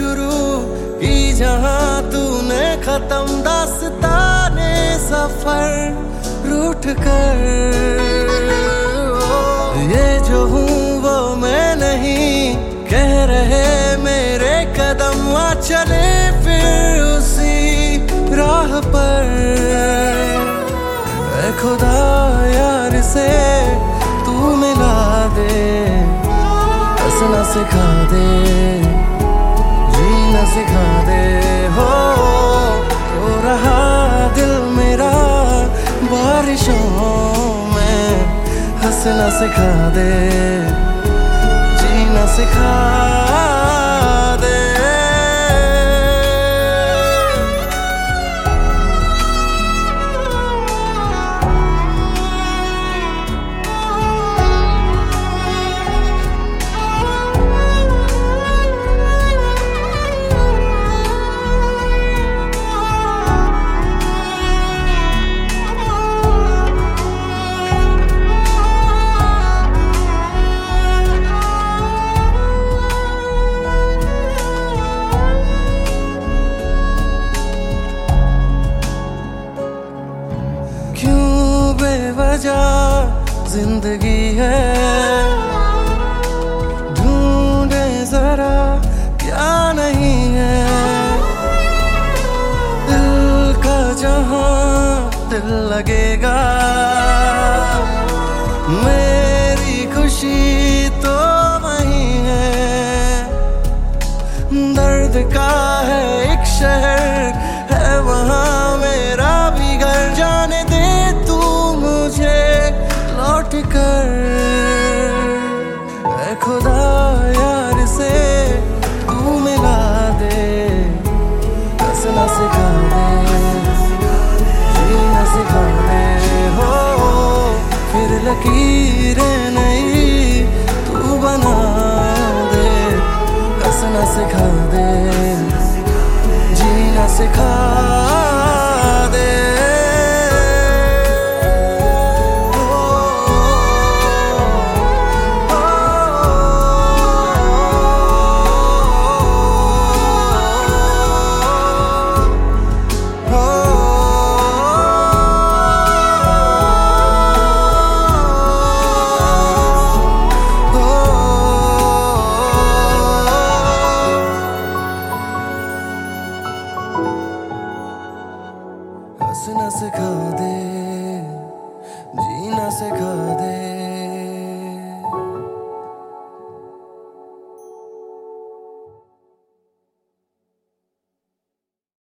शुरू की जहां तूने खत्म दास्ताने सफर रूठ कर। ये जो हूँ वो मैं नहीं, कह रहे मेरे कदम, आ चले फिर उसी राह पर। ऐ खुदा यार से तू मिला दे, हंसना सिखा दे, जीना सिखा दे। हो तो रहा दिल मेरा बारिशों में, हंसना सिखा दे, जीना सिखा दे। बेवजह जिंदगी है, ढूंढे जरा क्या नहीं है। दिल का जहां दिल लगेगा, मेरी खुशी तो वही है। दर्द का है एक शहर है वहां मेरा भी घर, जाने दे मुझे लौट कर। ऐ खुदा यार से तू मिला दे, हंसना सिखा दे, जीना सिखा दे। हो फिर लकीरें नई तू बना दे, हंसना सिखा दे, जीना सिखा दे। हंसना सिखा दे, जीना सिखा दे।